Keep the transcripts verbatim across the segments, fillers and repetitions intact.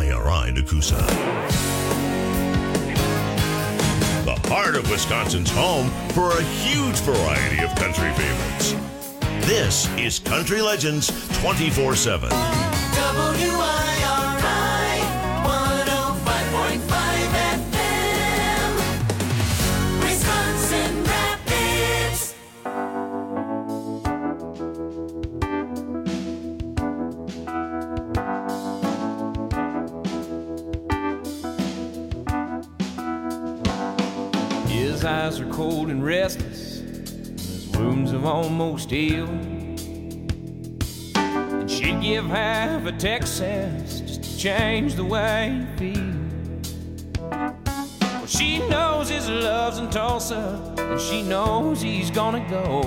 K R I Nakusa. The heart of Wisconsin's home for a huge variety of country favorites. This is Country Legends twenty-four seven. W I R I one oh five point five F M, Wisconsin Rapids. His eyes are cold and restless, his wounds have almost healed. And she'd give half a Texas just to change the way he feels. Well, she knows his love's in Tulsa, and she knows he's gonna go.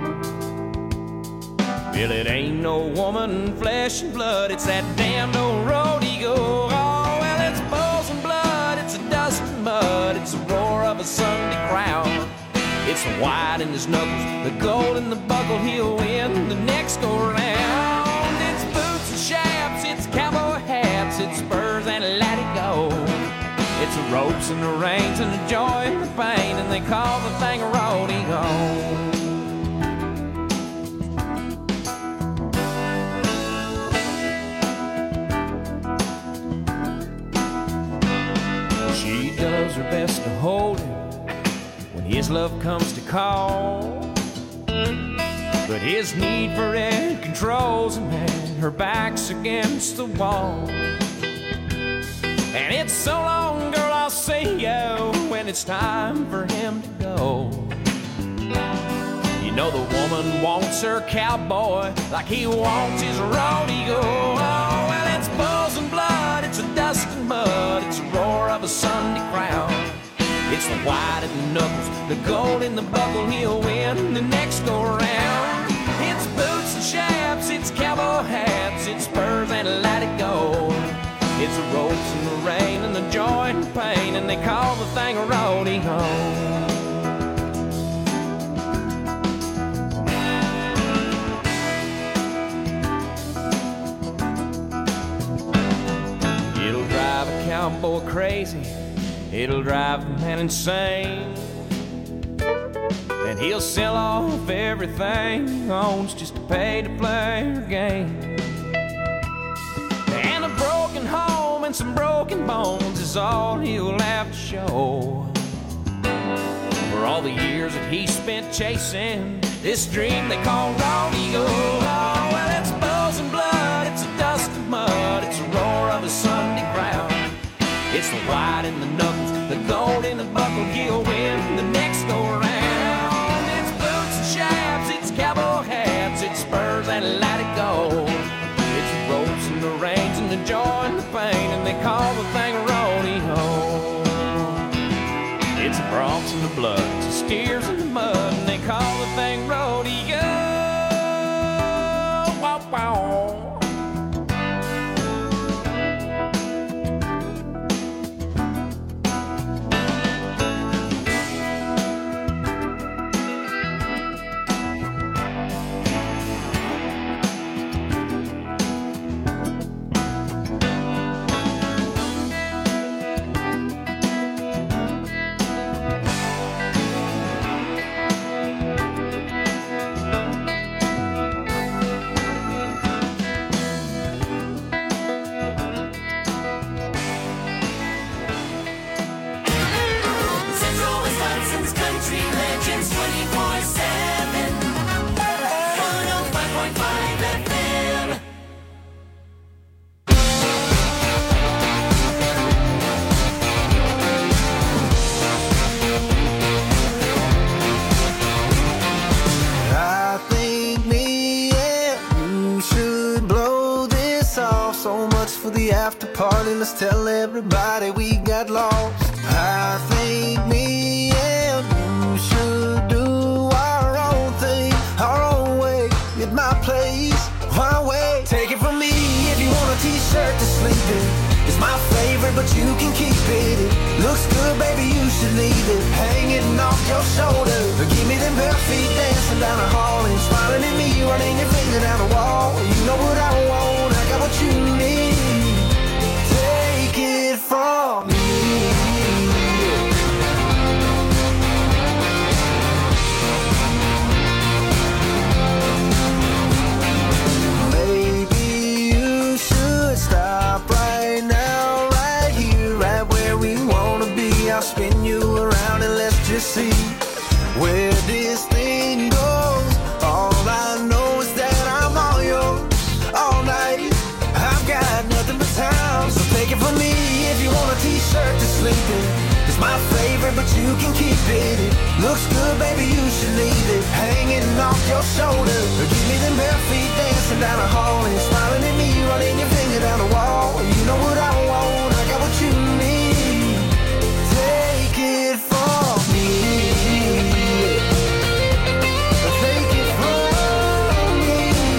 Well, it ain't no woman, flesh and blood, it's that damned old rodeo. Oh, well, it's bulls and blood, it's a dust and mud, it's the roar of a Sunday crowd. It's the white in his knuckles, the gold in the buckle, he'll win the next go round. It's boots and chaps, it's cowboy hats, it's spurs and let it go. It's the ropes and the reins and the joy and the pain, and they call the thing a rodeo. She does her best to hold him when his love comes to call, but his need for it controls him, and her back's against the wall. And it's so long, girl, I'll see you when it's time for him to go. You know the woman wants her cowboy like he wants his rodeo. Oh, well, it's bulls and blood, it's a dust and mud, it's the roar of a Sunday crowd. It's the white in the knuckles, the gold in the buckle, he'll win the next go round. It's boots and chaps, it's cowboy hats, it's spurs and let it go. It's the ropes and the rain and the joy and the pain, and they call the thing a rodeo. It'll drive a cowboy crazy, it'll drive a man insane, and he'll sell off everything he owns just to pay to play her game. And a broken home and some broken bones is all he'll have to show for all the years that he spent chasing this dream they call rodeo. Oh, well, it's bulls and blood, it's a dust and mud, it's a roar of a Sunday crowd. It's the white in the knuckles, the gold in the buckle, he'll win the next go round. It's boots and chaps, it's cowboy hats, it's spurs and let it go. It's the ropes and the reins and the joy and the pain, and they call the thing a rodeo. It's the broncs and the blood, it's the steers and the mud, and they call the thing rodeo. Wow, wow. Central Wisconsin's Country Legends twenty-four seven, one oh five point five F M. I think me and you should blow this off. So much for the after party, let's tell everybody we got lost. I think me and you should do our own thing, our own way, at my place, my way. Take it from me if you want a t-shirt to sleep in. It's my favorite, but you can keep it. It looks good, baby, you should leave it hanging off your shoulder. Give me them bare feet dancing down the hall and smiling at me, running your finger down the wall. You know what I want, I got what you need. Take spin you around and let's just see where this thing goes. All I know is that I'm all yours all night. I've got nothing but time, so take it from me. If you want a t-shirt to sleep in, it's my favorite, but you can keep it. It looks good, baby, you should leave it hanging off your shoulder. Or give me them bare feet dancing down the hall and smiling at me, running your finger down the wall. You know what I want, I got what you need. Take it from me. Take it from me.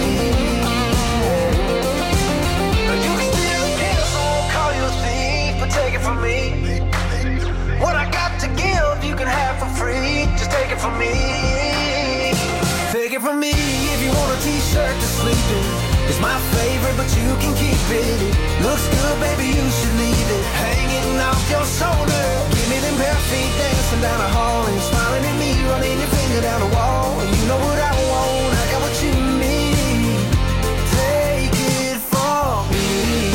You can still get us, I won't call you a thief, but take it from me. What I got to give, you can have for free. Just take it from me. Take it from me. If you want a t-shirt to sleep in, it's my favorite, but you can keep it. It looks good, baby, you should leave it hanging off your shoulder. Give me them bare feet dancing down the hall and smiling at me, running your finger down the wall. You know what I want, I got what you need. Take it from me.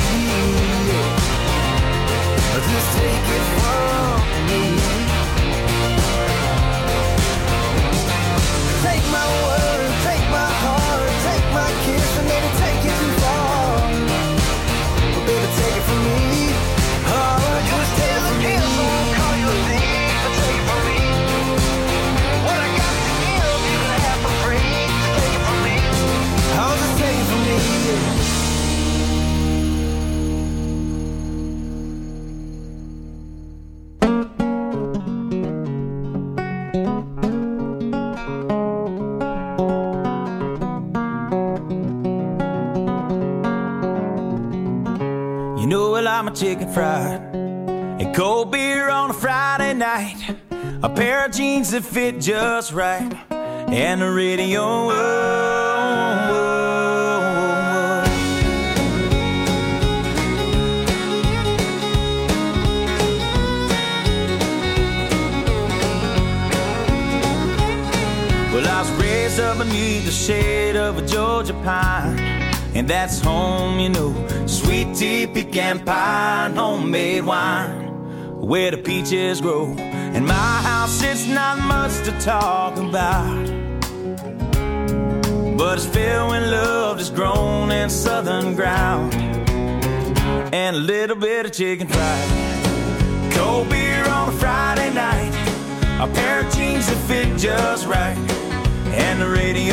Just take it from me. Take my word, take my heart, take my kiss, and maybe take it too far. But baby, take it from me. Oh, just take it from me. I won't call you a thief, but take it from me. What I got to give, you can have for free. Just take it from me. Oh, just take it from me. You know I like my chicken fried and cold beer on a Friday night, a pair of jeans that fit just right, and the radio. Whoa, whoa, whoa. Well, I was raised up beneath the shade of a Georgia pine, and that's home, you know. Sweet tea, pecan pie, and homemade wine, where the peaches grow. In my house, it's not much to talk about, but it's filled with love that's grown in southern ground, and a little bit of chicken fried. Cold beer on a Friday night, a pair of jeans that fit just right, and the radio.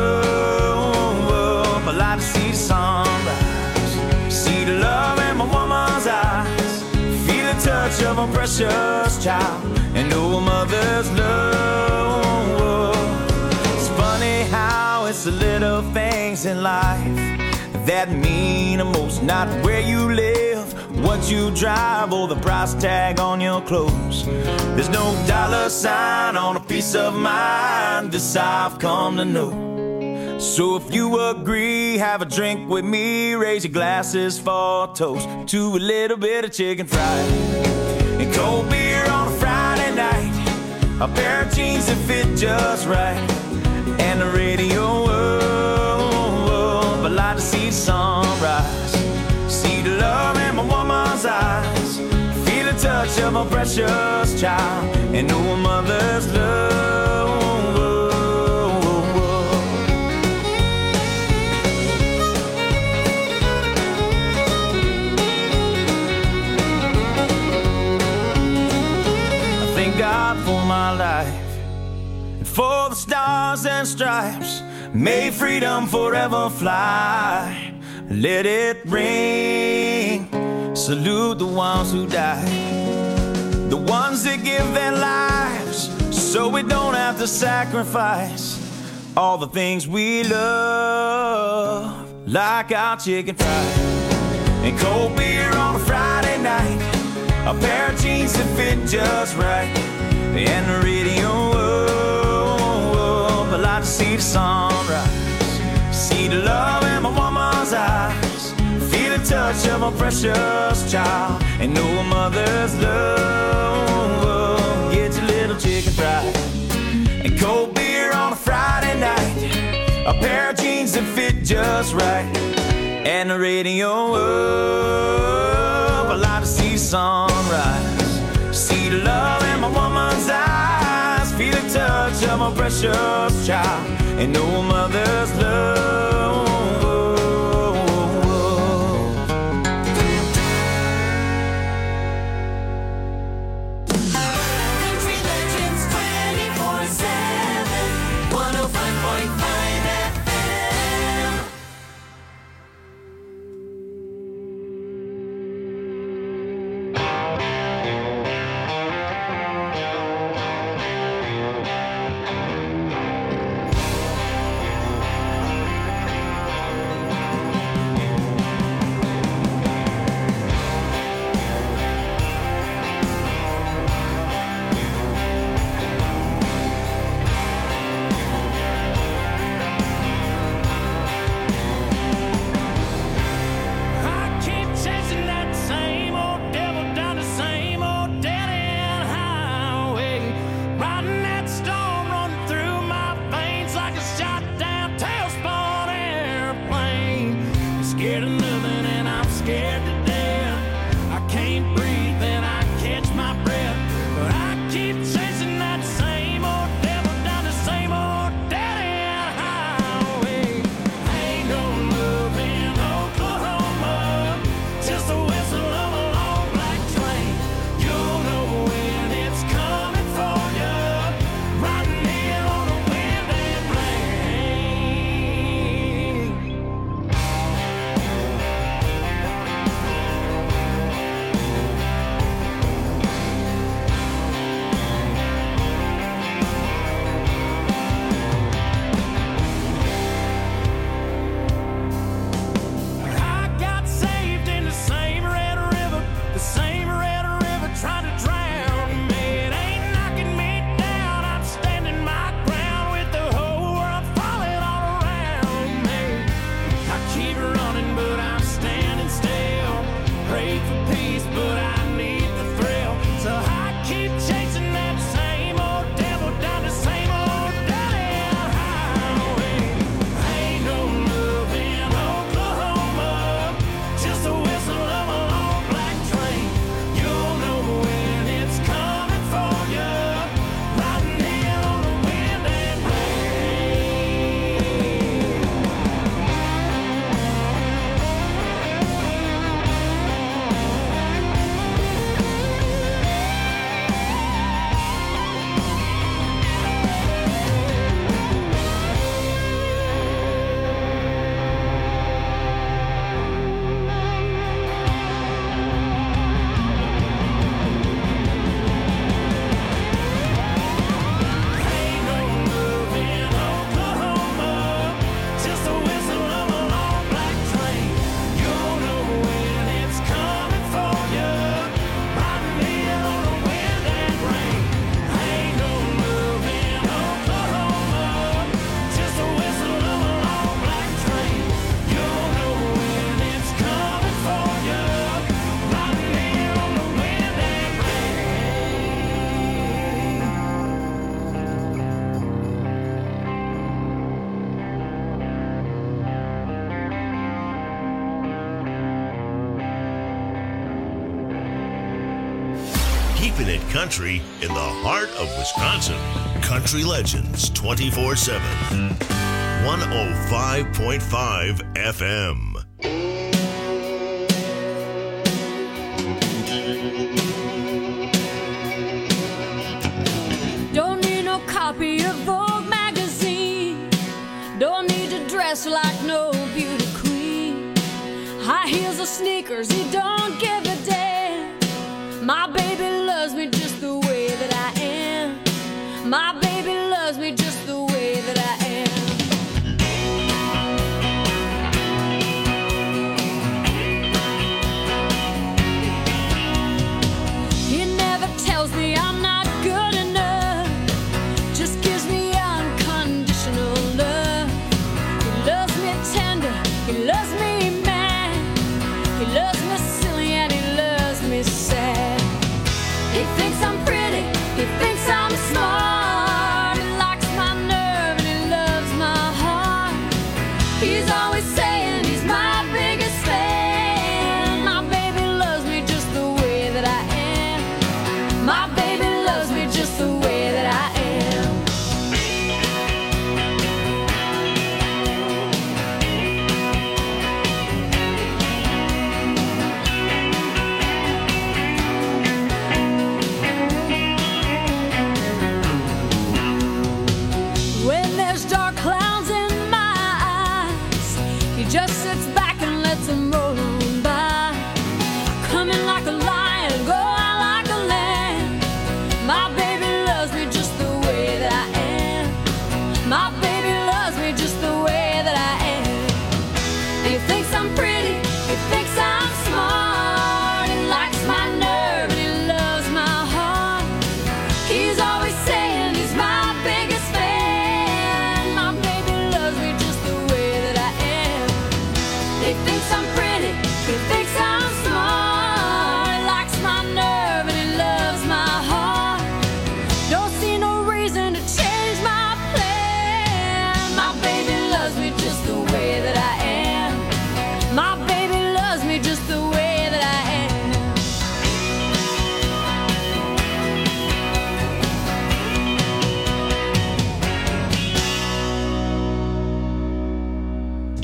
Oh, I like to see the sunrise, see the love in my woman's eyes, feel the touch of a precious child, and know a mother's love. It's funny how it's the little things in life that mean the most. Not where you live, what you drive, or the price tag on your clothes. There's no dollar sign on a peace of mind, this I've come to know. So if you agree, have a drink with me, raise your glasses for a toast to a little bit of chicken fried and cold beer on a Friday night, a pair of jeans that fit just right, and the radio. Oh, oh, I'd like to see the sunrise, see the love in my woman's eyes, feel the touch of a precious child, and know a mother's love. God for my life, and for the stars and stripes, may freedom forever fly. Let it ring, salute the ones who died, the ones that give their lives so we don't have to sacrifice all the things we love, like our chicken fried and cold beer on a Friday night, a pair of jeans that fit just right, and the radio. Oh, oh, I like to see the sunrise, see the love in my woman's eyes, feel the touch of a precious child, and know a mother's love. Oh, get your little chicken fried and cold beer on a Friday night, a pair of jeans that fit just right, and the radio. Oh, I like to see the sunrise, see the love I'm a precious child and no mother's love. Country Legends twenty-four seven, one oh five point five F M. I keep chasing that same old devil down the same old dead-end highway, riding that storm running through my veins like a shot-down tailspun airplane. I'm scared of nothing and I'm scared to death. I can't breathe and I catch my breath, but I keep chasing that same old devil down the same old dead-end highway. Ain't no love in Oklahoma, just the whistle of a long black train. You'll know when it's coming for you, riding in on a wind and rain. I got saved in the same red river, the same red river trying to drown me. It ain't knocking me down, I'm standing my ground with the whole world falling all around me. I keep running, but I'm standing still. Pray for peace, but I need the thrill. So I keep chasing that same old devil down the same old dead-end highway. Ain't no love in Oklahoma, just the whistle of a long black train. You'll know when it's coming for you, riding in on the wind and rain. Ain't no love in Oklahoma, just the whistle of a long black train. You'll know when it's coming for you, riding in on the wind and rain. Ain't no love in Oklahoma, just the whistle of a long black train. You'll know when it's coming for you, riding in on the wind and rain. Keeping it country in the heart of Wisconsin. Country Legends twenty-four seven. one oh five point five F M. Don't need no copy of Vogue magazine. Don't need to dress like no beauty queen. High heels or sneakers, he don't give a damn. My baby loves me just the way that I am. My baby loves me just the way that I am. He never tells me I'm not good enough, just gives me unconditional love. He loves me tender, he loves me mad, he loves me silly and he loves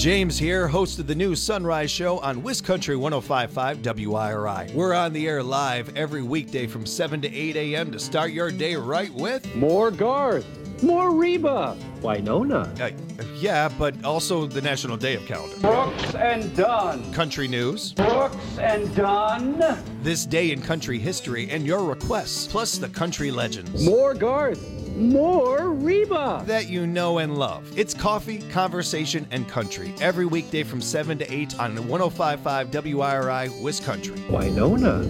James here, host of the new Sunrise Show on WisCountry one oh five point five W I R I. We're on the air live every weekday from seven to eight a.m. to start your day right with... More Garth, more Reba, Winona. Uh, yeah, but also the National Day of Calendar. Brooks and Dunn. Country news. Brooks and Dunn. This day in country history and your requests, plus the country legends. More Garth, more Reba. That you know and love. It's coffee, conversation, and country. Every weekday from seven to eight on one oh five point five W I R I, WisCountry. Winona.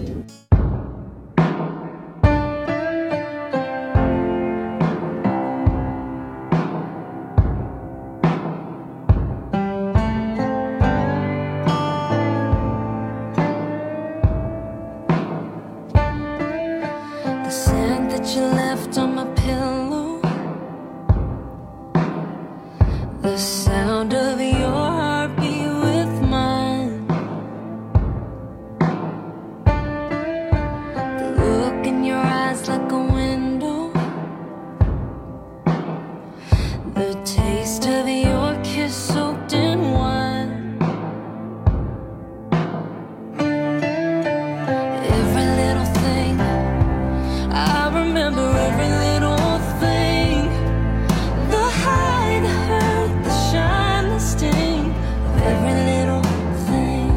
The scent that you left on my pillow, the sound of your heartbeat with mine, the look in your eyes like a window, the taste of your kiss soaked in wine. Every little thing, I remember every little thing. The high, the hurt, the shine, the sting of every little thing.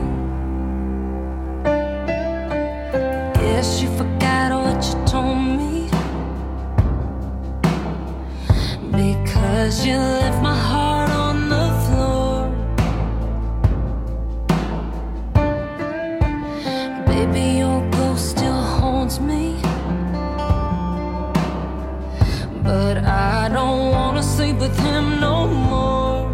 Guess you forgot what you told me, because you left my heart on the floor. Baby, your ghost still haunts me, but I don't wanna sleep with him no more.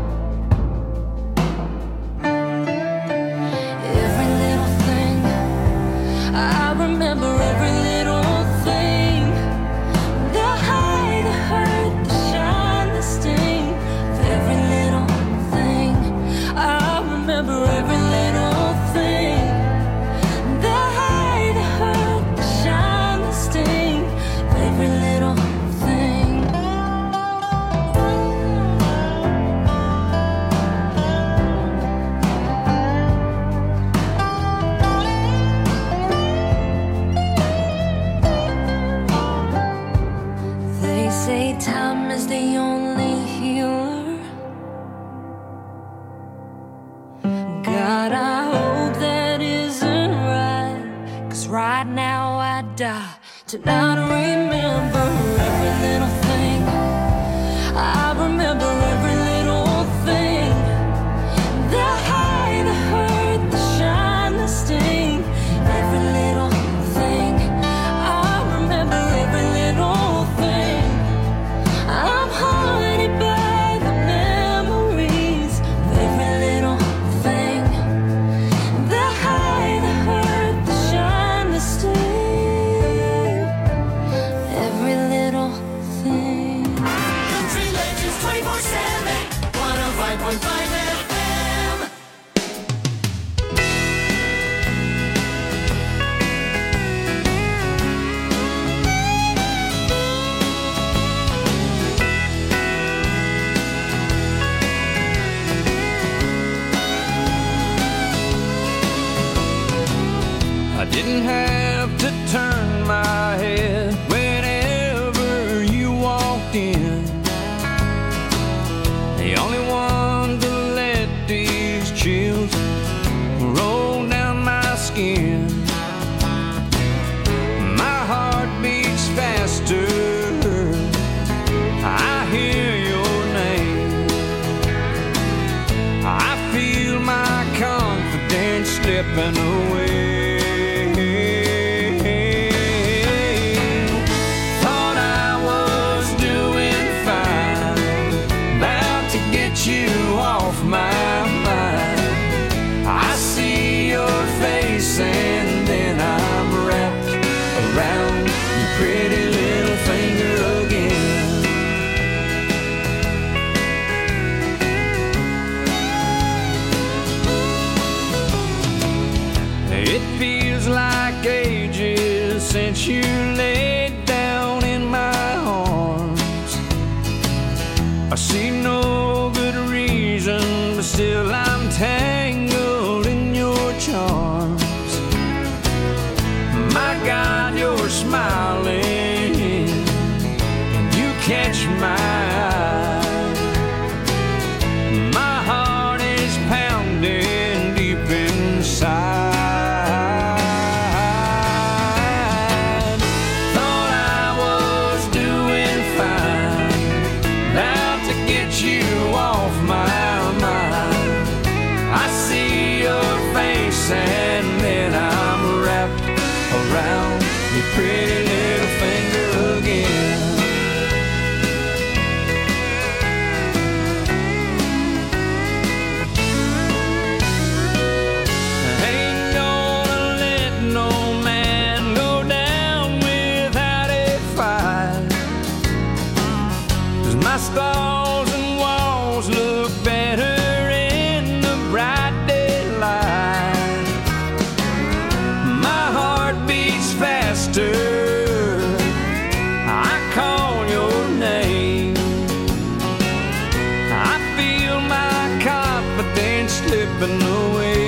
Every little thing, I remember every little thing. The high, the hurt, the shine, the sting of every little thing. I remember every little thing. The high, the hurt, the shine, the sting of every little thing. They say time is the only healer. God, I hope that isn't right, 'cause right now I die to not remember every little thing. I remember every little thing. The high, the hurt, the shine, the sting, every little thing. I remember every little thing. I'm haunted by the memories of every little thing. The high, the hurt, the shine, the sting, every little thing. Country Legends twenty-four seven, one oh five point five F M. I didn't have to turn my head whenever you walked in. The only one to let these chills roll down my skin. My heart beats faster. I hear your name. I feel my confidence slipping away. Thought I was doing fine, about to get you off my mind. I see your face and then I'm wrapped around your pretty little finger again. It feels like ages since you laid down in my arms. I see no good reason besides eyeballs and walls look better in the bright daylight. My heart beats faster, I call your name. I feel my confidence slipping away.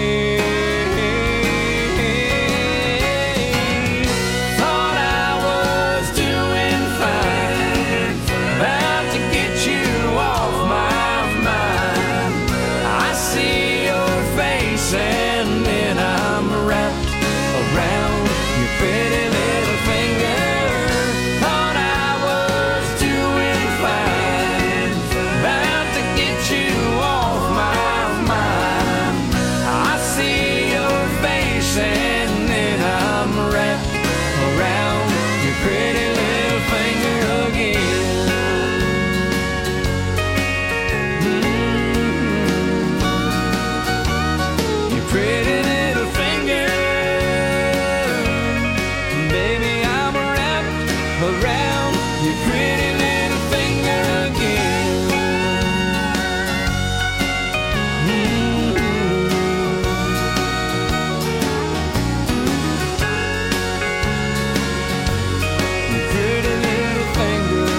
And then I'm wrapped around your pretty little finger. Thought I was doing fine, about to get you off my mind. I see your face and then I'm wrapped around your pretty little finger again. Pretty little finger, baby, I'm wrapped around your pretty little finger again. Mm-hmm. Your pretty little finger.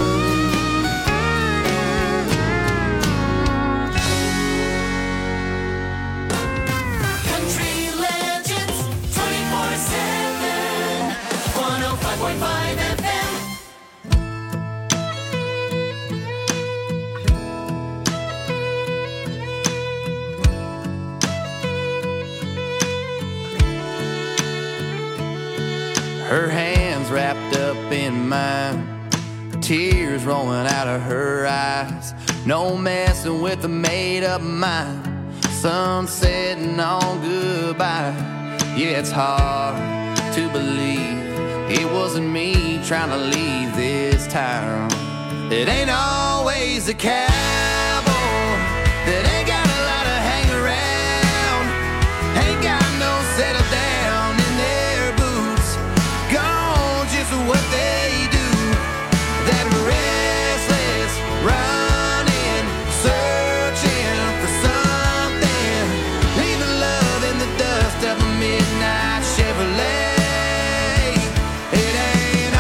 Her hands wrapped up in mine, tears rolling out of her eyes. No messing with a made-up mind, sun setting on goodbye. Yeah, it's hard to believe it wasn't me trying to leave this town. It ain't always the cowboy that ain't got a lot of hang around, ain't got no settle down in their boots, gone just what they do. That restless running, searching for something, leaving love in the dust of a midnight Chevrolet. It ain't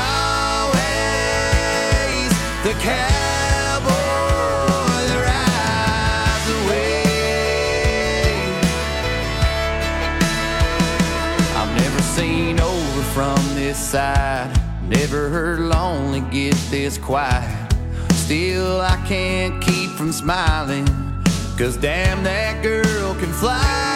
always the cowboy that rides away. I've never seen over from this side, never heard lonely get this quiet. Still I can't keep from smiling, 'cause damn, that girl can fly.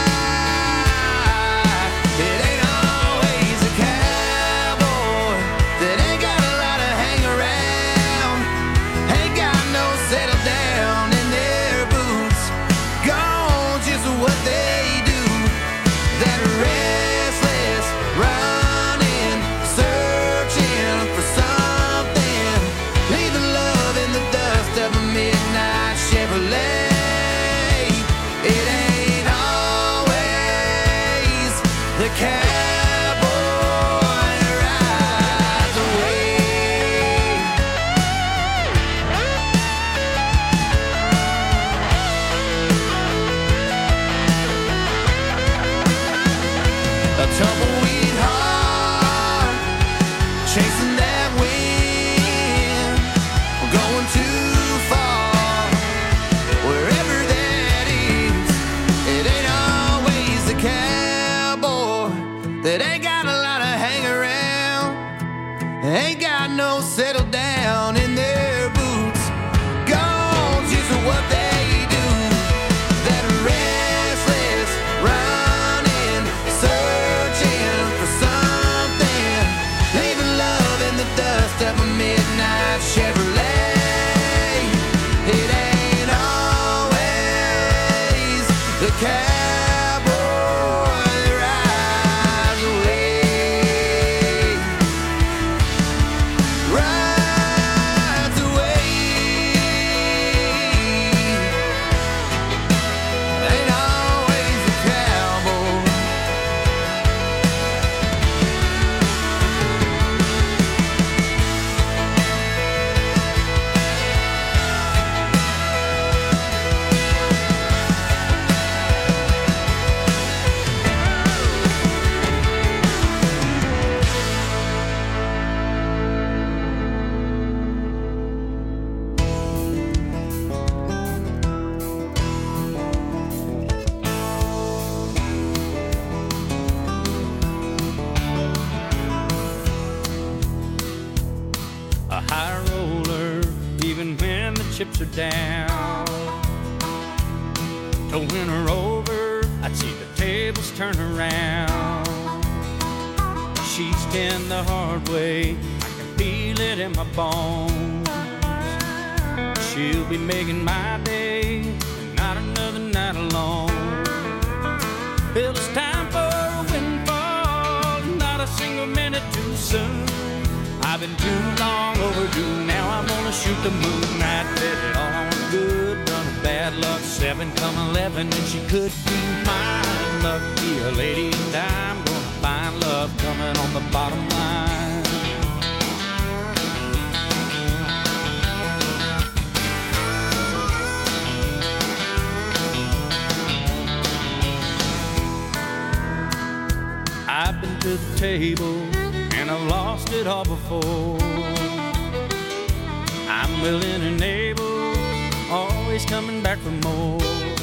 It ain't always a cowboy that ain't got a lot of hang around, ain't got no settle down in their boots, gone just what they do. That restless running, searching for something, leaving love in the dust of a midnight Chevrolet. It ain't always the cowboy that rides away. A tumbleweed heart, chasing that wind, going too far, wherever that is. It ain't always the cowboy that ain't got a lot of hang around, ain't got no settle down in their boots, gone just what they do. That restless running, searching for something, leaving love in the dust of a midnight Chevrolet. It ain't always the cowboy that rides away, rides her down. To win her over, I'd see the tables turn around. She's been the hard way, I can feel it in my bones. She'll be making my day, and not another night alone. Well, it's time for a windfall, not a single minute too soon. I've been too long overdue, now I'm gonna shoot the moon. I'd bet it all on a good run of bad luck, seven come eleven, and she could be mine. Lucky a lady, and I'm gonna find love coming on the bottom line. I've been to the table and I've lost it all before. I'm willing and able, always coming back for more.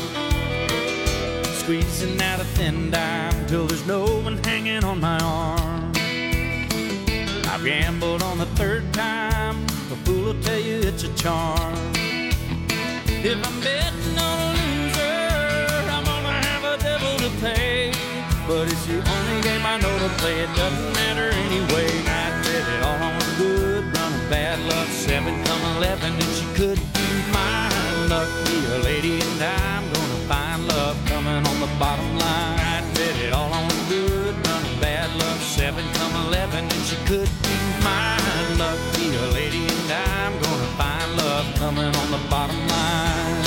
Squeezing out a thin dime till there's no one hanging on my arm. I've gambled on the third time, the fool will tell you it's a charm. If I'm betting on a loser, I'm gonna have a devil to pay. But it's the only game I know to play, it doesn't matter anyway. I'd bet it all on a good run of bad luck, seven come eleven, and she could be mine. Lucky a lady, and I'm gonna find love coming on the bottom line. I'd bet it all on a good run of bad luck, seven come eleven, and she could be mine. Lucky a lady, and I'm gonna find love coming on the bottom line.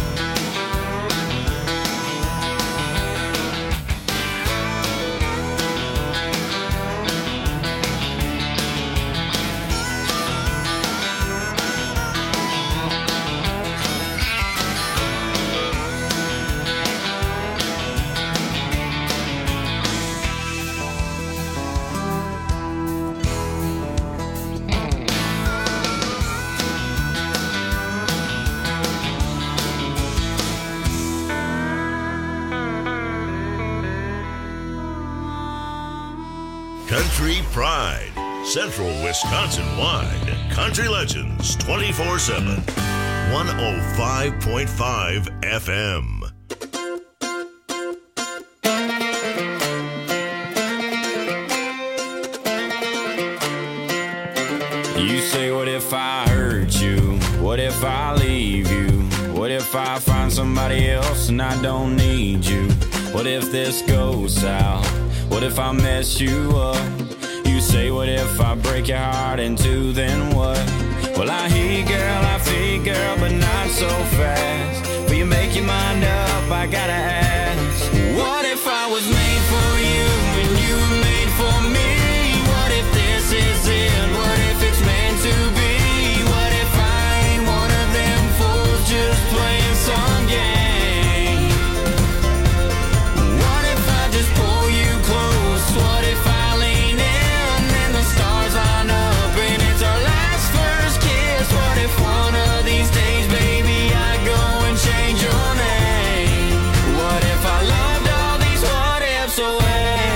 Country Pride, Central Wisconsin-wide. Country Legends twenty-four seven. one oh five point five F M. You say, what if I hurt you? What if I leave you? What if I find somebody else and I don't need you? What if this goes south? What if I mess you up? You say, what if I break your heart in two, then what? Well, I hear you, girl, I feel you, girl, but not so fast. Will you make your mind up? I gotta ask. What if I was made for you and you were made for me? What if this is it? What if it's meant to be? What if I ain't one of them fools just playing some game? What if I just pull you close? What if I lean in and the stars line up and it's our last first kiss? What if one of these days, baby, I go and change your name? What if I loved all these what ifs away?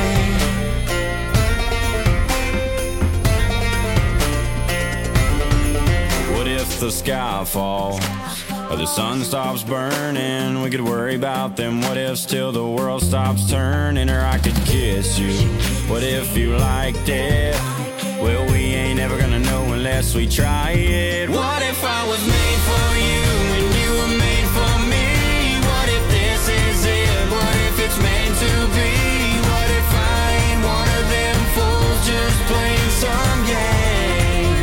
What if the sky falls or the sun stops burning? We could worry about them what ifs till the world stops turning. Or I could kiss you. What if you liked it? Well, we ain't ever gonna know unless we try it. What if I was made for you and you were made for me? What if this is it? What if it's meant to be? What if I ain't one of them fools just playing some game?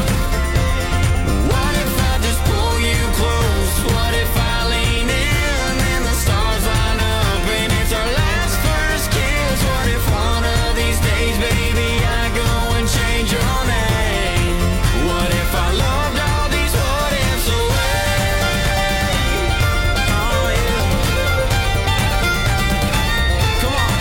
What if I just pull you close? What if I lean in and the stars line up and it's our last first kiss? What if one of these days, baby, I go and change your name? What if I loved all these what ifs away? Oh yeah. Come on.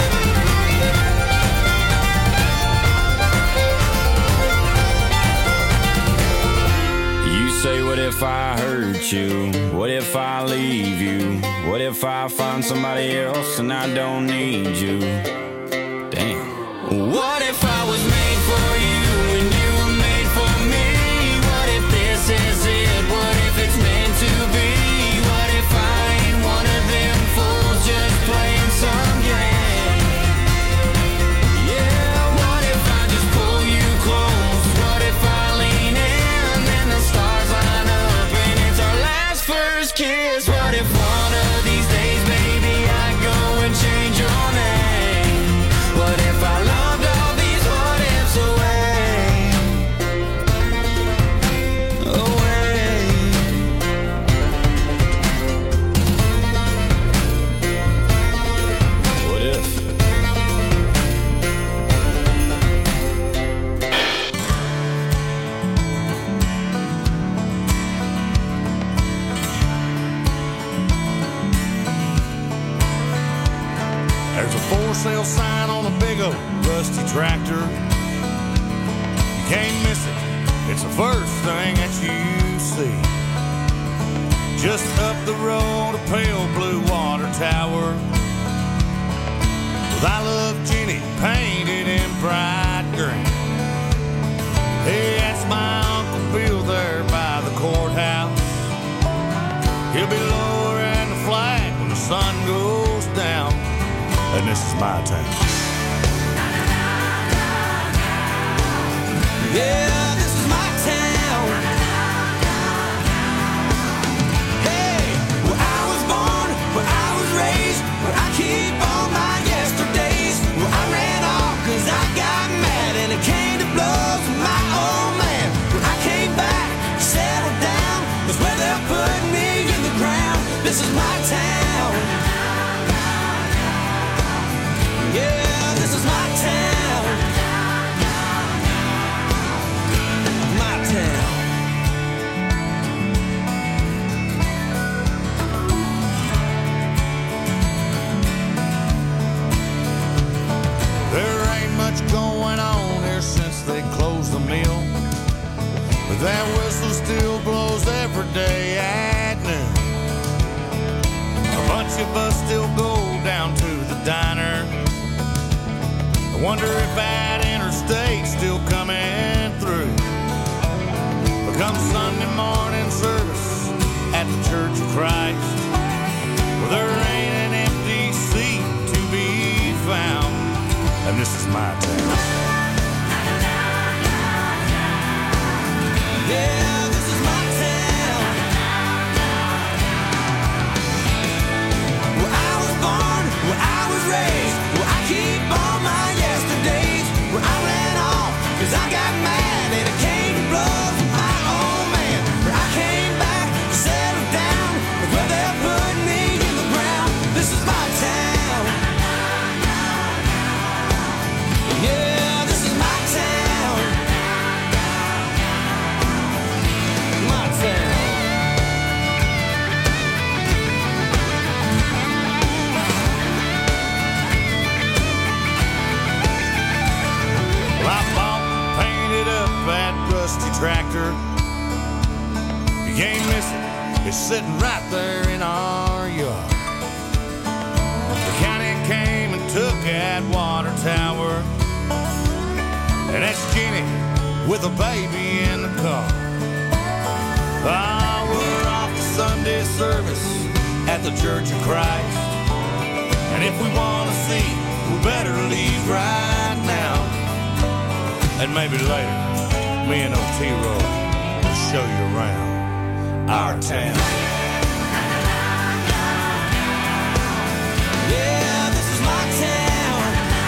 You say, what if I hurt you? What if I leave you? What if I find somebody else and I don't need you? Damn. What if I was made for you and you were made for me? What if this is it? What if it's me? rusty tractor. You can't miss it, it's the first thing that you see. Just up the road, a pale blue water tower with I Love Jenny painted in bright green. Hey, that's my Uncle Bill there by the courthouse. He'll be lowering the flag when the sun goes down. And this is my town. Yeah, this is my town. Hey, where I was born, where I was raised, where I keep all my yesterdays, where I ran off cause I got mad and it came to blows with my old man. Where I came back, settled down, was where they're putting me in the ground. This is my town. Yeah, this is my town. My town. There ain't much going on here since they closed the mill, but that whistle still blows every day at noon. A bunch of us still go down to the diner. I wonder if that interstate's still coming through. But come Sunday morning service at the Church of Christ, well, there ain't an empty seat to be found. And this is my town. Yeah, this is my town. Where I was born, where I was raised, where I keep all my yesterdays, where I ran off cause I got mad and it came to blows with my old man. Where I came back, settled down, with where they're putting me in the ground. This is my town. Yeah, this is my town. My town. Well, I bought and painted up that rusty tractor. You can't miss it, it's sitting right there in our yard. The county came and took that water tower, and that's Jenny with a baby in the car. Ah, we're off to Sunday service at the Church of Christ, and if we want to see, we better leave right now. And maybe later, me and Otero will show you around our town. Yeah, this is my town.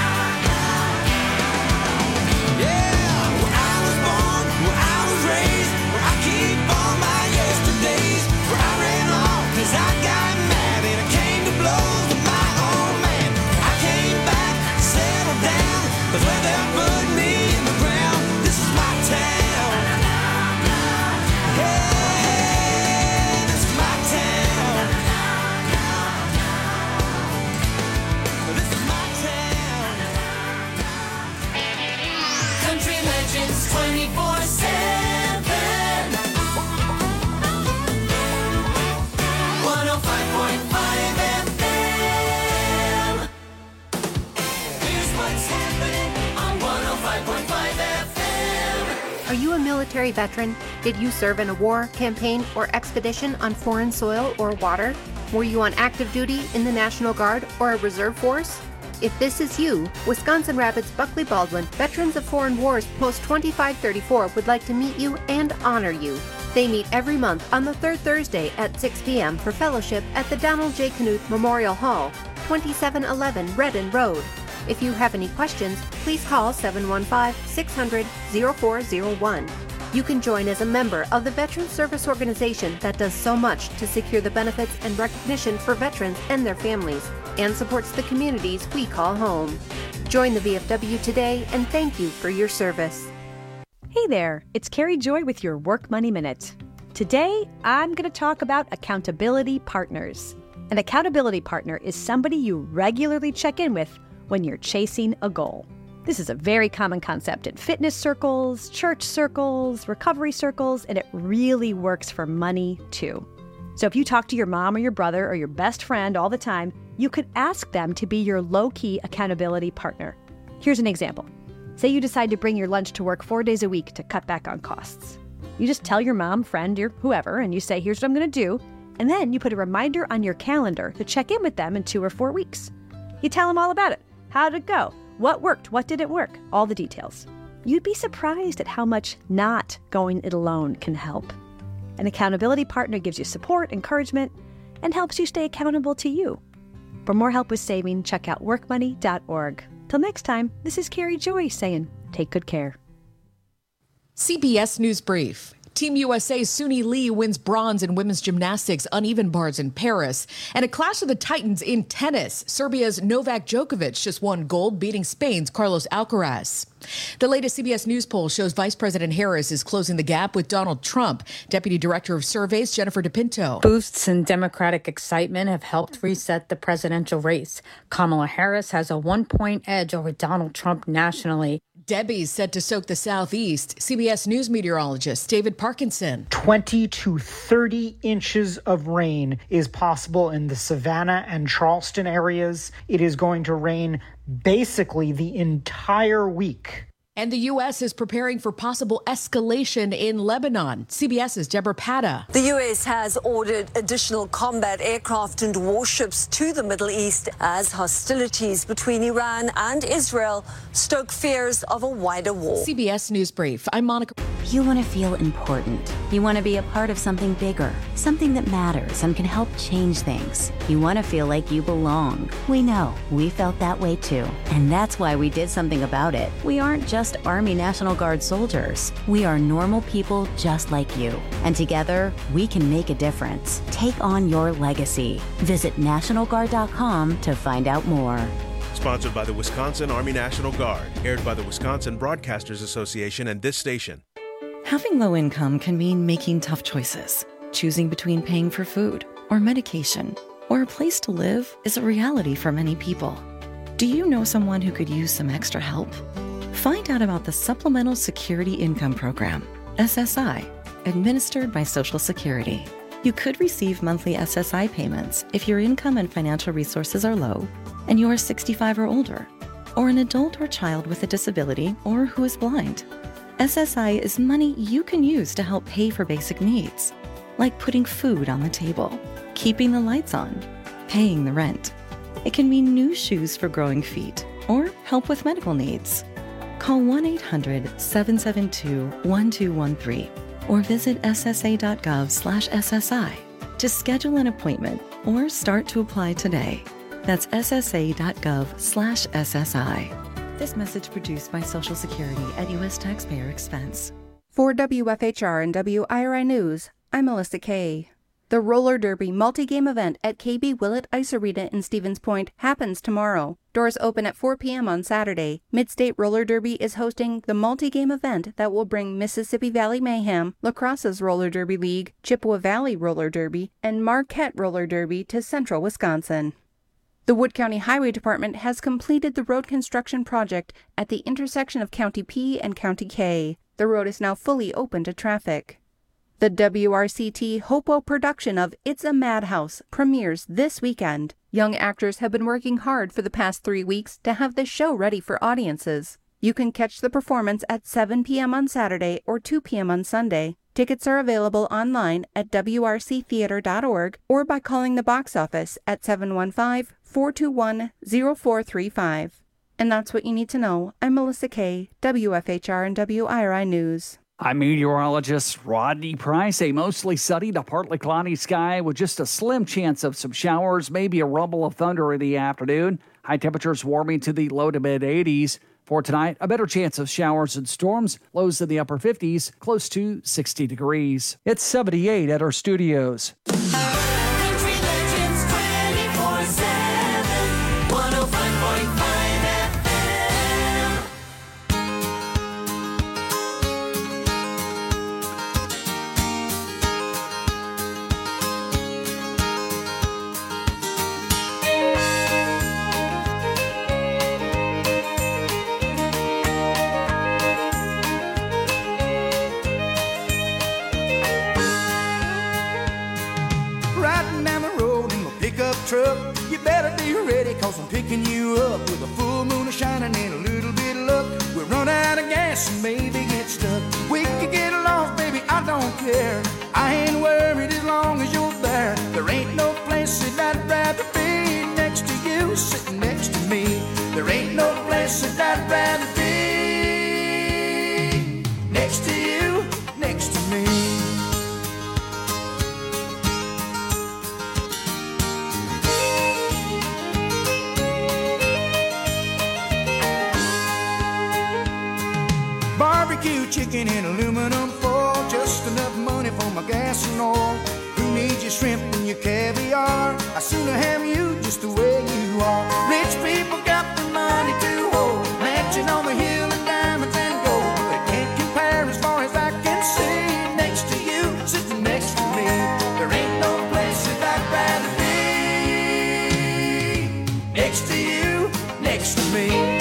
Yeah, where I was born, where I was raised, where I keep all my yesterdays, where I ran off cause I got mad and it came to blows with my old man. I came back, settled down, cause where they're putting me in the ground. This is my town. Hey, this is my town. This is my town. Country Legends twenty-four seven. one oh five point five F M. Here's what's happening on one oh five point five F M. Are you a military veteran? Did you serve in a war, campaign, or expedition on foreign soil or water? Were you on active duty in the National Guard or a reserve force? If this is you, Wisconsin Rapids Buckley Baldwin Veterans of Foreign Wars Post twenty-five thirty-four would like to meet you and honor you. They meet every month on the third Thursday at six p.m. for fellowship at the Donald J. Knuth Memorial Hall, twenty-seven eleven Redden Road. If you have any questions, please call seven one five, six hundred, oh four oh one. You can join as a member of the Veterans Service Organization that does so much to secure the benefits and recognition for veterans and their families, and supports the communities we call home. Join the V F W today, and thank you for your service. Hey there, it's Carrie Joy with your Work Money Minute. Today, I'm going to talk about accountability partners. An accountability partner is somebody you regularly check in with when you're chasing a goal. This is a very common concept in fitness circles, church circles, recovery circles, and it really works for money too. So if you talk to your mom or your brother or your best friend all the time, you could ask them to be your low-key accountability partner. Here's an example. Say you decide to bring your lunch to work four days a week to cut back on costs. You just tell your mom, friend, or whoever, and you say, here's what I'm going to do, and then you put a reminder on your calendar to check in with them in two or four weeks. You tell them all about it. How did it go? What worked? What didn't work? All the details. You'd be surprised at how much not going it alone can help. An accountability partner gives you support, encouragement, and helps you stay accountable to you. For more help with saving, check out work money dot org. Till next time, this is Carrie Joy saying, take good care. C B S News Brief. Team U S A's Suni Lee wins bronze in women's gymnastics uneven bars in Paris. And a clash of the titans in tennis. Serbia's Novak Djokovic just won gold, beating Spain's Carlos Alcaraz. The latest C B S News poll shows Vice President Harris is closing the gap with Donald Trump. Deputy Director of Surveys Jennifer DePinto. Boosts in Democratic excitement have helped reset the presidential race. Kamala Harris has a one-point edge over Donald Trump nationally. Debbie's set to soak the southeast. C B S News meteorologist David Parkinson. twenty to thirty inches of rain is possible in the Savannah and Charleston areas. It is going to rain basically the entire week. And the U S is preparing for possible escalation in Lebanon. CBS's Deborah Patta. The U S has ordered additional combat aircraft and warships to the Middle East as hostilities between Iran and Israel stoke fears of a wider war. C B S News Brief. I'm Monica. You want to feel important. You want to be a part of something bigger, something that matters and can help change things. You want to feel like you belong. We know. We felt that way too. And that's why we did something about it. We aren't just Army National Guard soldiers. We are normal people just like you. And together, we can make a difference. Take on your legacy. Visit National Guard dot com to find out more. Sponsored by the Wisconsin Army National Guard. Aired by the Wisconsin Broadcasters Association and this station. Having low income can mean making tough choices. Choosing between paying for food or medication or a place to live is a reality for many people. Do you know someone who could use some extra help? Find out about the Supplemental Security Income Program, S S I, administered by Social Security. You could receive monthly S S I payments if your income and financial resources are low and you are sixty-five or older, or an adult or child with a disability or who is blind. S S I is money you can use to help pay for basic needs, like putting food on the table, keeping the lights on, paying the rent. It can mean new shoes for growing feet or help with medical needs. Call one eight hundred seven seven two one two one three or visit S S A dot gov slash S S I to schedule an appointment or start to apply today. That's S S A dot gov slash S S I. This message produced by Social Security at U S taxpayer expense. For W F H R and W I R I News, I'm Melissa Kay. The Roller Derby multi-game event at K B Willett Ice Arena in Stevens Point happens tomorrow. Doors open at four p.m. on Saturday. Midstate Roller Derby is hosting the multi-game event that will bring Mississippi Valley Mayhem, La Crosse's Roller Derby League, Chippewa Valley Roller Derby, and Marquette Roller Derby to central Wisconsin. The Wood County Highway Department has completed the road construction project at the intersection of County P and County K. The road is now fully open to traffic. The W R C T Hopewell production of It's a Madhouse premieres this weekend. Young actors have been working hard for the past three weeks to have this show ready for audiences. You can catch the performance at seven p.m. on Saturday or two p.m. on Sunday. Tickets are available online at W R C theater dot org or by calling the box office at seven one five, four two one, zero four three five. And that's what you need to know. I'm Melissa Kay, W F H R and W I R I News. I'm meteorologist Rodney Price. A mostly sunny to partly cloudy sky with just a slim chance of some showers, maybe a rumble of thunder in the afternoon. High temperatures warming to the low to mid eighties. For tonight, a better chance of showers and storms. Lows in the upper fifties, close to sixty degrees. It's seventy-eight at our studios. Country Legends twenty-four seven, one oh five point five F M. truck. You better be ready, cause I'm picking you up with a full moon shining and a little bit of luck. We'll run out of gas and maybe get stuck. We could get lost, baby, I don't care. I ain't worried as long as you're there. There ain't no place that I'd rather be next to you, sitting next to me. There ain't no place that I'd rather be next to you, next to me. Barbecue chicken in aluminum foil, just enough money for my gas and oil. Who needs your shrimp and your caviar? I sooner have you just the way you are. Rich people got the money to hold, mansion on the hill and diamonds and gold. They can't compare as far as I can see. Next to you, sitting next to me. There ain't no place that I'd rather be next to you, next to me.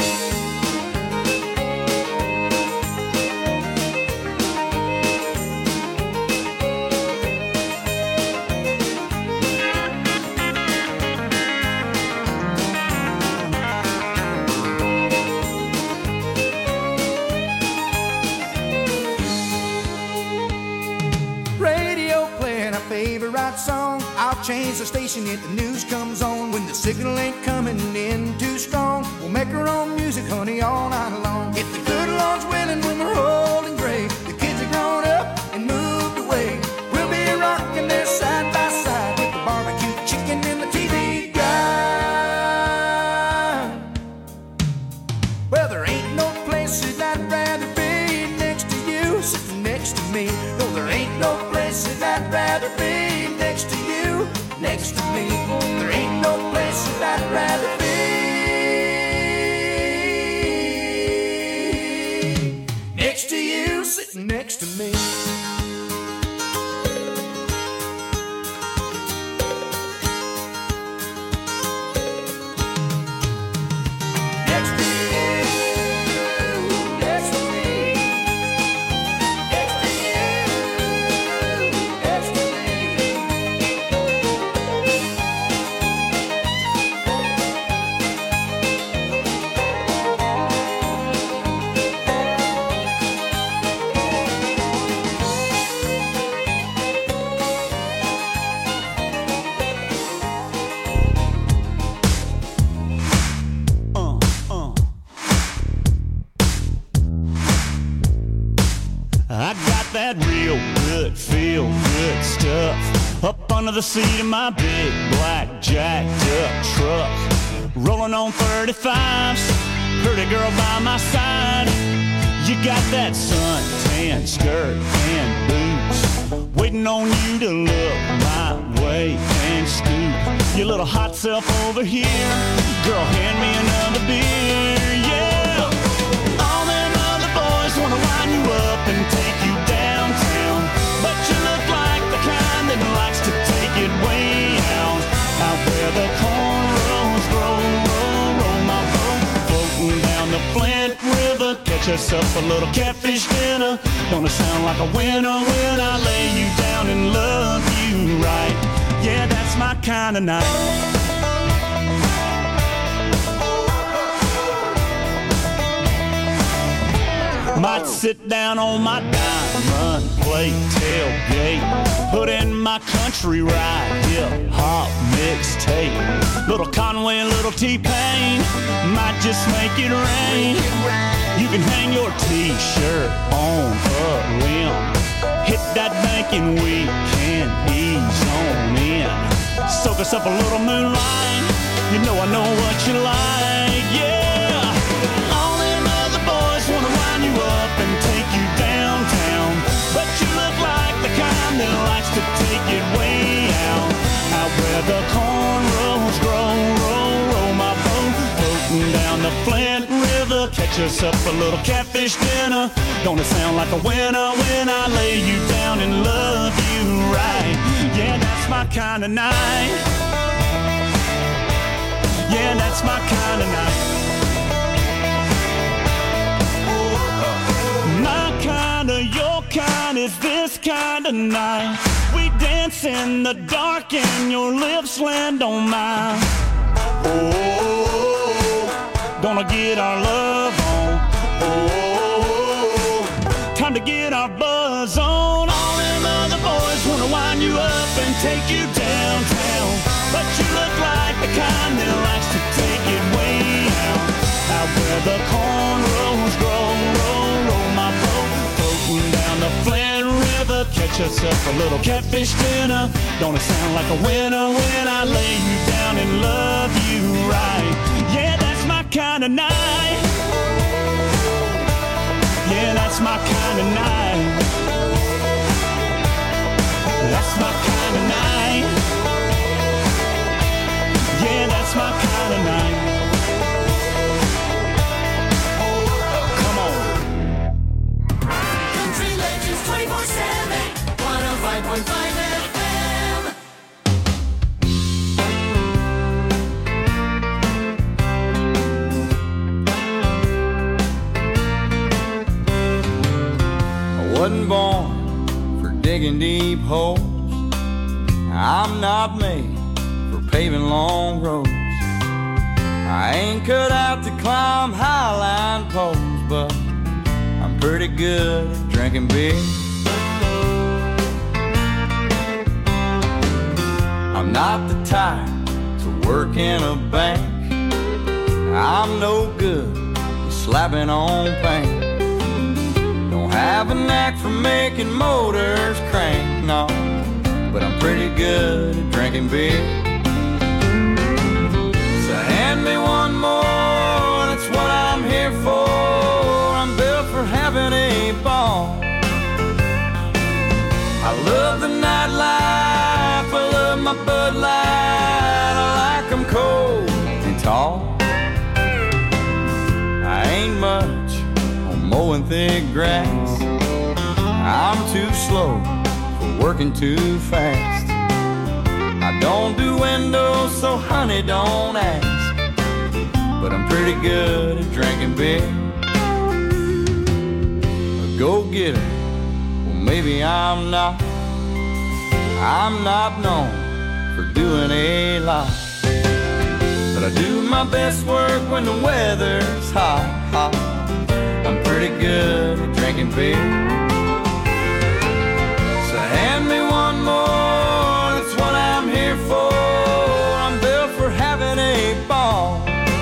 Song. I'll change the station if the news comes on. When the signal ain't coming in too strong, we'll make our own music, honey, all night long. If the good Lord's willing, when we're old and gray, the kids are grown up and moved away, we'll be rocking there side by side with the barbecue chicken and the T V guide. Well, there ain't no place that I'd rather be next to you, sitting next to me. No, there ain't no place that I'd rather be next to you, next to me. There ain't no place that I'd rather be next to you, sitting next to me. That real good, feel good stuff up under the seat of my big black jacked up truck, rolling on thirty-fives, pretty girl by my side. You got that suntan skirt and boots, waiting on you to look my way and scoop your little hot self over here. Girl, hand me another beer, yeah. All them other boys wanna line you up and take you downtown, but you look like the kind that likes to take it way out, out where the cornrows grow, roll, roll my boat, floating down the Flint River, catch us up a little catfish dinner. Gonna sound like a winner when I lay you down and love you right. Yeah, that's my kind of night. Might sit down on my diamond plate tailgate, put in my country ride, hip hop mixtape. Little Conway and little T-Pain might just make it rain. You can hang your t-shirt on a limb, hit that bank and we can ease on in. Soak us up a little moonlight, you know I know what you like, yeah. All them other boys wanna line you up and take you downtown, but you look like the kind that likes to take it way out, out where the cornrows grow, roll, roll my boat, floating down the Flint River, catch us up a little catfish dinner. Gonna sound like a winner when I lay you down and love you right. Yeah, that's my kind of night. Yeah, that's my kind of night. My kind of, your kind is this kind of night. We dance dance in the dark and your lips land on mine. Oh, gonna get our love on. Oh, time to get our buzz on. All them other boys wanna wind you up and take you downtown, but you look like the kind that likes to take it way out. Out where the cornrows grow, roll, roll my boat, floating down the Flint River. Catch yourself a little catfish dinner. Don't it sound like a winner when I lay you down and love you right? Yeah, that's my kind of night. Yeah, that's my kind of night. That's my kind of night. Yeah, that's my kind of night. Come on. Country Legends twenty-four seven, one oh five point five F M. I wasn't born for digging deep holes. I'm not made for paving long roads. I ain't cut out to climb highline poles, but I'm pretty good at drinking beer. I'm not the type to work in a bank. I'm no good at slapping on paint. Don't have a knack for making motors crank, no, but I'm pretty good at drinking beer. So hand me one more, that's what I'm here for. I'm built for having a ball. I love the nightlife, I love my Bud Light. I like 'em cold and tall. I ain't much on mowing thick grass. I'm too slow for working too fast. I don't do windows, so honey, don't ask. But I'm pretty good at drinking beer. A go-getter, well maybe I'm not. I'm not known for doing a lot, but I do my best work when the weather's hot, hot. I'm pretty good at drinking beer. So hand me one more, that's what I'm here for. I'm built for having a ball.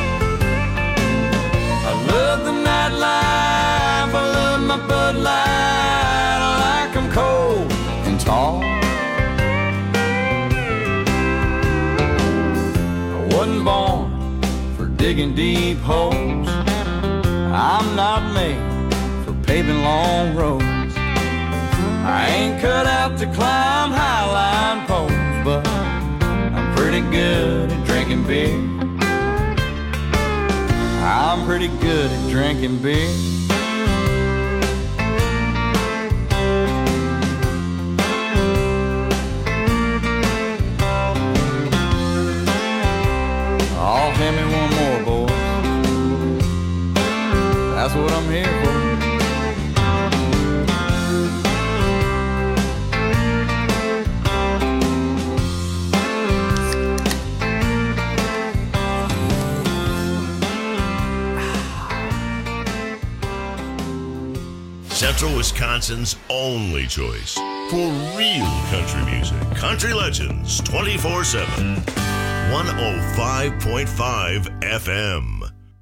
I love the nightlife, I love my Bud Light. I like 'em cold and tall. I wasn't born for digging deep holes. I'm not made for paving long roads. I ain't cut out to climb highline poles, but I'm pretty good at drinking beer. I'm pretty good at drinking beer. Oh, hand me one more, boys. That's what I'm here for. Central Wisconsin's only choice for real country music. Country Legends twenty-four seven. one oh five point five F M.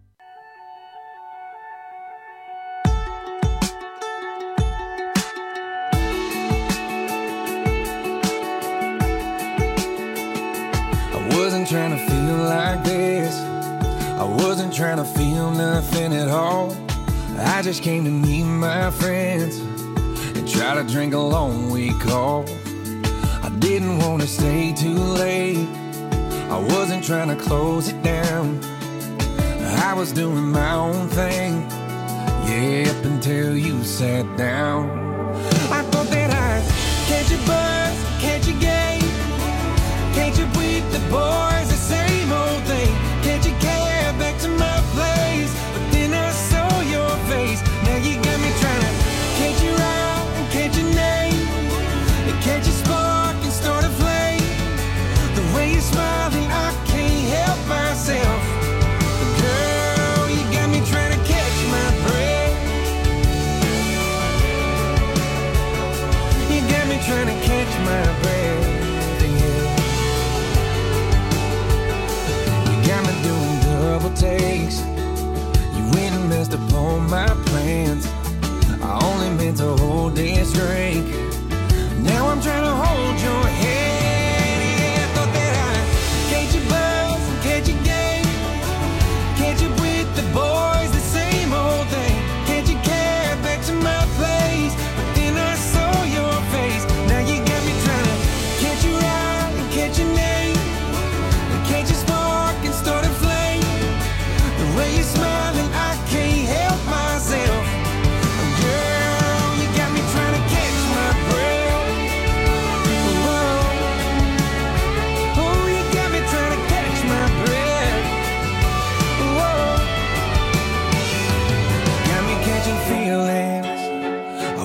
I wasn't trying to feel like this. I wasn't trying to feel nothing at all. I just came to meet my friends and try to drink a long week off. I didn't want to stay too late. I wasn't trying to close it down. I was doing my own thing, yeah, up until you sat down. I thought that I'd catch a buzz, catch a game, catch up with the boys, the same old thing, catch a cab back to my place. But then I saw your face, now you got me trying to catch your eye and catch your name, and catch a spark and start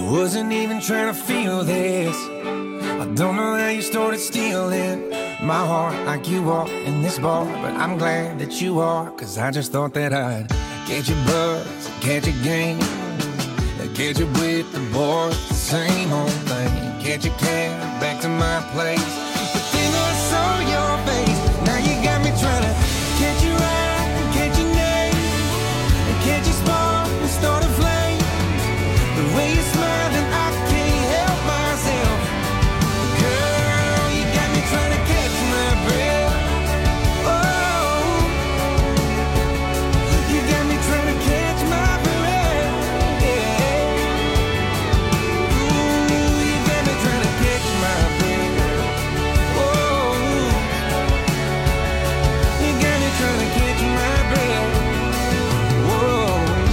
Wasn't even trying to feel this. I don't know how you started stealing my heart like you are in this bar, but I'm glad that you are, cause I just thought that I'd catch your buzz, catch your game, catch it with the boys, the same old thing. Catch your cab back to my place, but then I saw your face. Now you got me trying to catch your eye, catch your name, catch your spark and start a flame. The way you're smiling, I can't help myself. Girl, you got me trying to catch my breath. Oh, you got me trying to catch my breath. Yeah. Ooh, you got me trying to catch my breath. Oh, you got me trying to catch my breath. Whoa.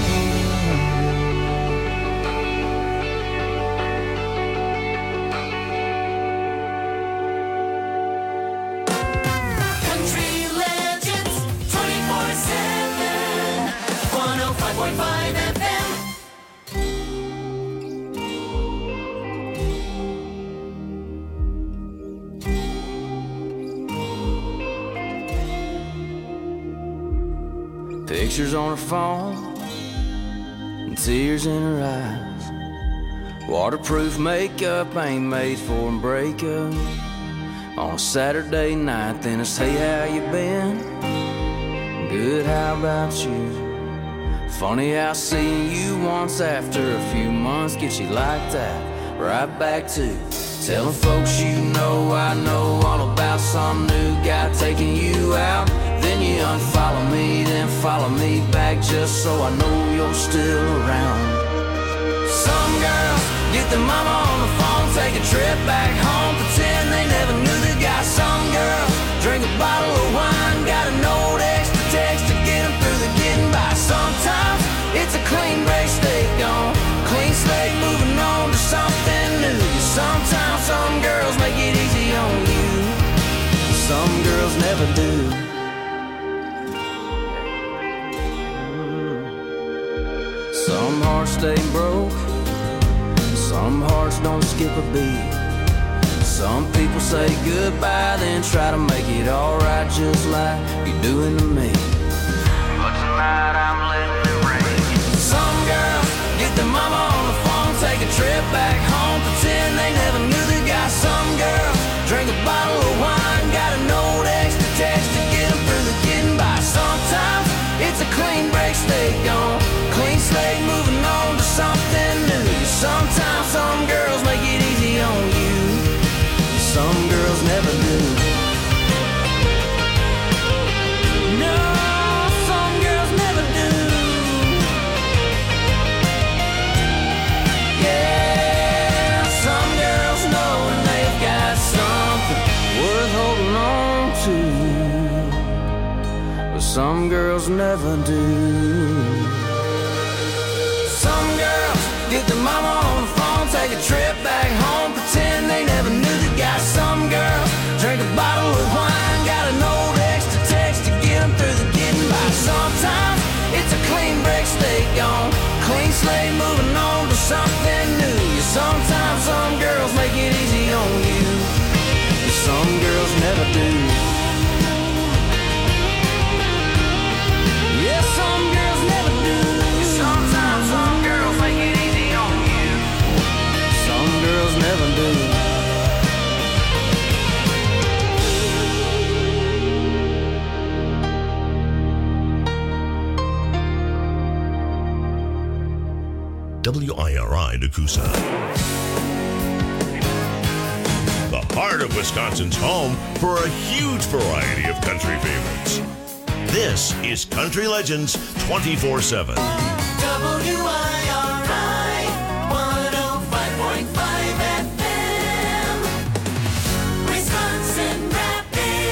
Country Legends twenty-four seven, one oh five point five F M. Pictures on her phone and tears in her eyes. Waterproof makeup ain't made for a breakup. On a Saturday night, then it's hey, how you been? Good, how about you? Funny how seeing you once after a few months gets you like that. Right back to telling folks you know I know all about some new guy taking you out. Then you unfollow me, then follow me back just so I know you're still around. Some girls get their mama on the phone, take a trip back home, pretend they never knew the guy. Some girls drink a bottle of wine, got a note, extra text to get them through the getting by. Sometimes it's a clean break, stay gone, clean slate, moving on to something new. Sometimes some girls make it easy on you, some girls never do. Some hearts stay broke, some hearts don't skip a beat. Some people say goodbye, then try to make it alright just like you're doing to me. But tonight I'm letting it rain. Some girls get their mama on the phone, take a trip back home, pretend they never knew the guy. Some girls drink a bottle of wine, got a note, extra text to get them through the getting by. Sometimes it's a clean break, stay gone, clean slate, moving on to something new. Sometimes some girls make it easy on you, some girls never do. No, some girls never do. Yeah, some girls know when they've got something worth holding on to, but some girls never do. Some girls get their mama on the phone, take a trip back home, pretend they never knew the guy. Some girls drink a bottle of wine, got a note, extra text to get them through the getting by. Sometimes it's a clean break, stay gone, clean slate, moving on to something new. Sometimes some girls make it easy on you, some girls never do. Yeah, some girls never do. Sometimes some girls make it easy on you, some girls never do. W I R I Nakusa. The heart of Wisconsin's home for a huge variety of country favorites. This is Country Legends twenty-four seven. W I